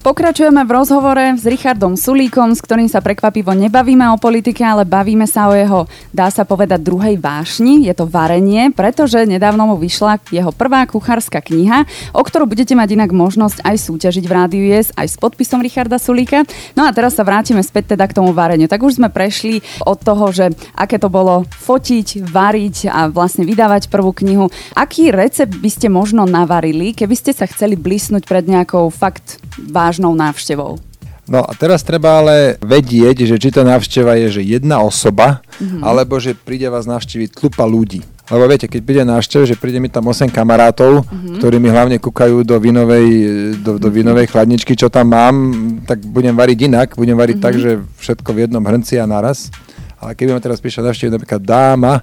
Pokračujeme v rozhovore s Richardom Sulíkom, s ktorým sa prekvapivo nebavíme o politike, ale bavíme sa o jeho, dá sa povedať, druhej vášni. Je to varenie, pretože nedávno mu vyšla jeho prvá kuchárska kniha, o ktorú budete mať inak možnosť aj súťažiť v Rádiu Yes, aj s podpisom Richarda Sulíka. No a teraz sa vrátime späť teda k tomu vareniu. Tak už sme prešli od toho, že aké to bolo fotiť, variť a vlastne vydávať prvú knihu. Aký recept by ste možno navarili, keby ste sa chceli blísnuť pred nejakou fakt vážnou návštevou? No a teraz treba ale vedieť, že či tá návšteva je, že jedna osoba, alebo že príde vás navštíviť tlupa ľudí. Lebo viete, keď príde návštev, že príde mi tam 8 kamarátov, ktorí mi hlavne kúkajú do vinovej chladničky, čo tam mám, tak budem variť inak. Budem variť tak, že všetko v jednom hrnci a naraz. Ale keby ma teraz prišla navštíviť napríklad dáma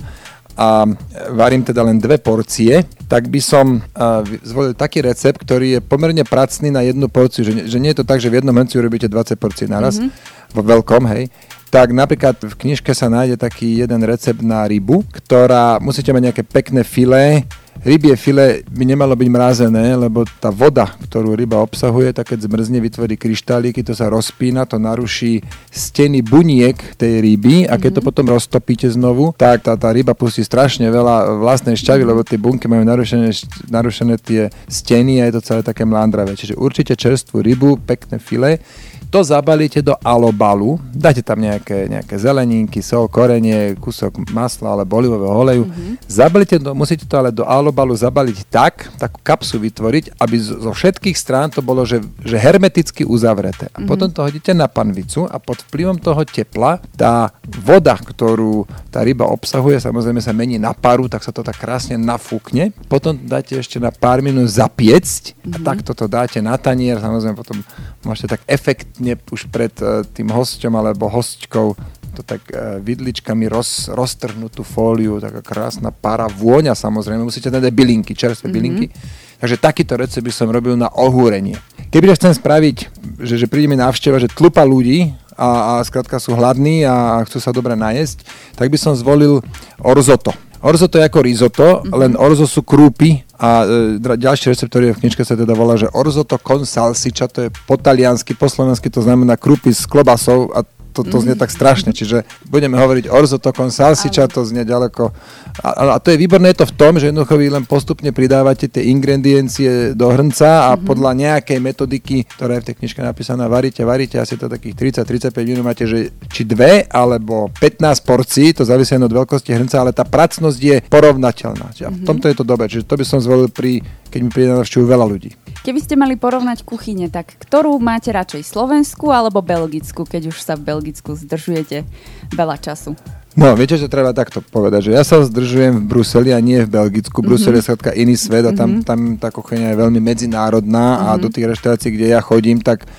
a varím teda len 2 porcie, tak by som zvolil taký recept, ktorý je pomerne pracný na jednu porciu, že nie je to tak, že v jednom hrnci urobíte 20 porcií naraz, vo veľkom, hej. Tak napríklad v knižke sa nájde taký jeden recept na rybu, ktorá, musíte mať nejaké pekné filé. Rybie filé by nemalo byť mrazené, lebo tá voda, ktorú ryba obsahuje, tak keď zmrzne, vytvorí kryštáliky, to sa rozpína, to naruší steny buniek tej ryby a keď to potom roztopíte znovu, tak tá ryba pustí strašne veľa vlastnej šťavy, lebo tie bunky majú narušené tie steny a je to celé také mlandravé. Čiže určite čerstvú rybu, pekné filé. To zabalíte do alobalu, dáte tam nejaké zeleninky, sol, korenie, kúsok masla alebo olivového oleju. Zabalíte musíte to ale do alobalu zabaliť takú kapsu vytvoriť, aby zo všetkých strán to bolo, že hermeticky uzavreté. A potom to hodíte na panvicu a pod vplyvom toho tepla tá voda, ktorú tá ryba obsahuje, samozrejme sa mení na paru, tak sa to tak krásne nafúkne. Potom dáte ešte na pár minút zapiecť a takto to dáte na tanier, samozrejme potom môžete tak efektne už pred tým hosťom alebo hostkou to tak vidličkami roztrhnúť tú fóliu, taká krásna para, vôňa samozrejme, musíte dať bylinky, čerstvé bylinky. Takže takýto recept by som robil na ohúrenie. Kebyže chcem spraviť, že príde mi návšteva, že tlupa ľudí a skrátka sú hladní a chcú sa dobre najesť, tak by som zvolil orzotto. Orzotto je ako risotto, len orzo sú krúpy a ďalší recept, ktorý je v knižke, sa teda volá, že orzotto con salsiccia, to je po taliansky, po slovensky to znamená krúpy s klobasou a to znie tak strašne, čiže budeme hovoriť orzotto con salsiccia, to znie ďaleko. A to je výborné to v tom, že jednoducho vy len postupne pridávate tie ingrediencie do hrnca a podľa nejakej metodiky, ktorá je v tej knižke napísaná, varíte asi to takých 30-35 minút máte, že či 2 alebo 15 porcií, to závisí od veľkosti hrnca, ale tá pracnosť je porovnateľná. A v tomto je to dobré, čiže to by som zvolil keď mi príde na návštevu veľa ľudí. Keby ste mali porovnať kuchyne, tak ktorú máte radšej, slovenskú alebo belgickú, keď už sa v Belgicku zdržujete veľa času? No, viete, že treba takto povedať, že ja sa zdržujem v Bruseli a nie v Belgicku. Brusel je skrátka iný svet a tam tá kuchyňa je veľmi medzinárodná a do tých reštaurácií, kde ja chodím, tak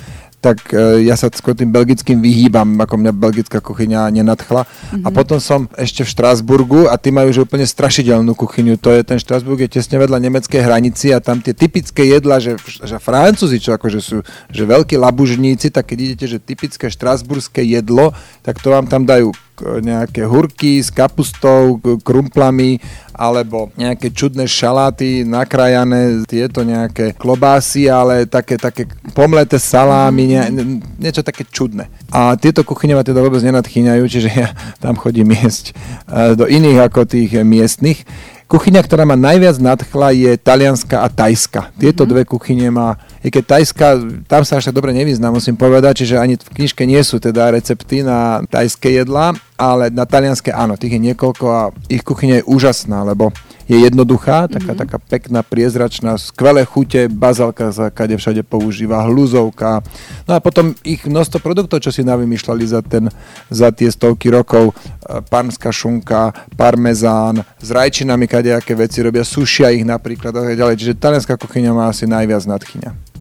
ja sa skôr tým belgickým vyhýbam, ako mňa belgická kuchyňa nenadchla. A potom som ešte v Štrasburgu a tí majú už úplne strašidelnú kuchyňu. Ten Štrasburg je tesne vedľa nemeckej hranici a tam tie typické jedlá, že Francúzi, čo akože sú že veľkí labužníci, tak keď idete, že typické štrasburské jedlo, tak to vám tam dajú nejaké hurky s kapustou, krumplami alebo nejaké čudné šaláty nakrájané, tieto nejaké klobásy, ale také pomleté salámy, niečo také čudné. A tieto kuchyne ma teda vôbec nenadchýňajú, čiže ja tam chodím jesť do iných ako tých miestnych. Kuchyňa, ktorá ma najviac nadchla, je talianska a tajska. Tieto dve kuchyne keď tajská, tam sa až tak dobre nevyznám, musím povedať, čiže ani v knižke nie sú teda recepty na tajské jedlá, ale na talianske áno, tých je niekoľko a ich kuchyňa je úžasná, lebo je jednoduchá, taká pekná, priezračná, skvelé chute, bazálka sa kade všade používa, hľuzovka. No a potom ich množstvo produktov, čo si navymýšľali za tie stovky rokov, pánska šunka, parmezán, s rajčinami kadejaké veci robia, sušia ich napríklad a tak ďalej. Čiže talianská kuchyňa má asi najviac nadchyňa.